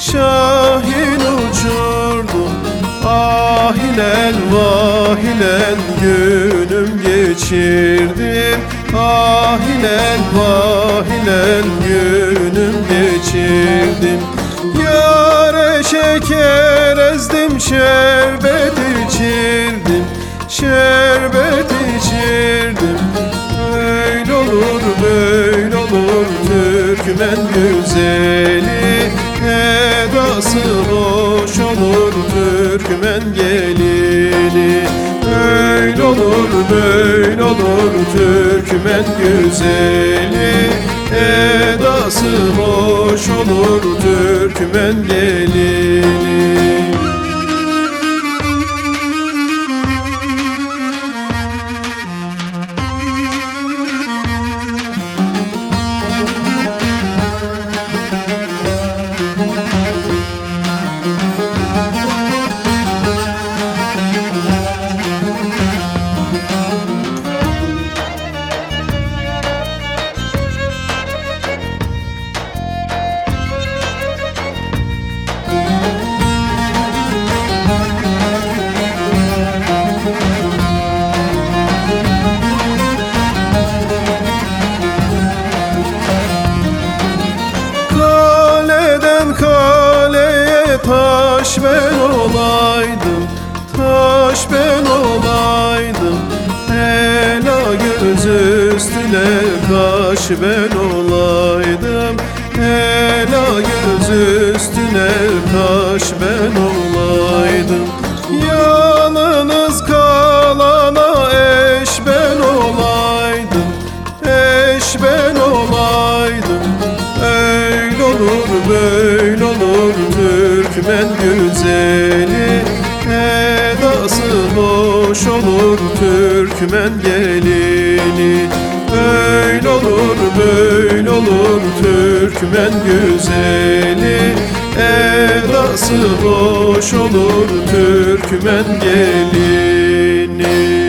Şahin uçurdum ahilen vahilen günüm geçirdim. Ahilen vahilen günüm geçirdim. Yâre şeker ezdim, şerbet içirdim, şerbet içirdim. Böyle olur, böyle olur Türkmen güzeli, edası hoş olur Türkmen gelini. Böyle olur, böyle olur Türkmen güzeli, edası hoş olur Türkmen gelini. Kaleye taş ben olaydım, taş ben olaydım. Ela göz üstüne kaş ben olaydım, ela göz üstüne kaş ben olaydım. Yalnız kalana eş ben olaydım, eş ben olaydım. Öyle olur, böyle olur Türkmen güzeli, edası hoş olur Türkmen gelini. Öyle olur, böyle olur Türkmen güzeli, edası hoş olur Türkmen gelini.